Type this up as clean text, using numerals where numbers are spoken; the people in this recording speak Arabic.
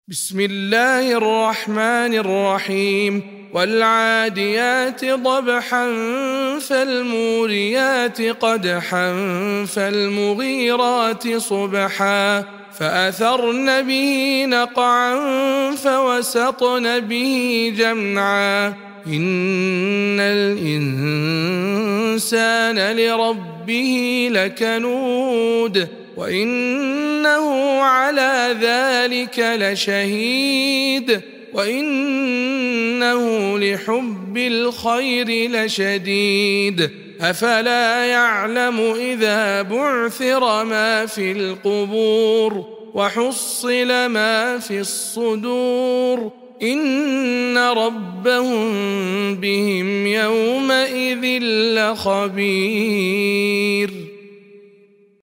بسم الله الرحمن الرحيم والعاديات ضبحا فالموريات قدحا فالمغيرات صبحا فأثرن به نقعا فوسطن به جمعا إن الإنسان لربه لكنود وإنه على ذلك لشهيد وإنه لحب الخير لشديد أفلا يعلم إذا بعثر ما في القبور وحصل ما في الصدور إن ربهم بهم يومئذ لخبير.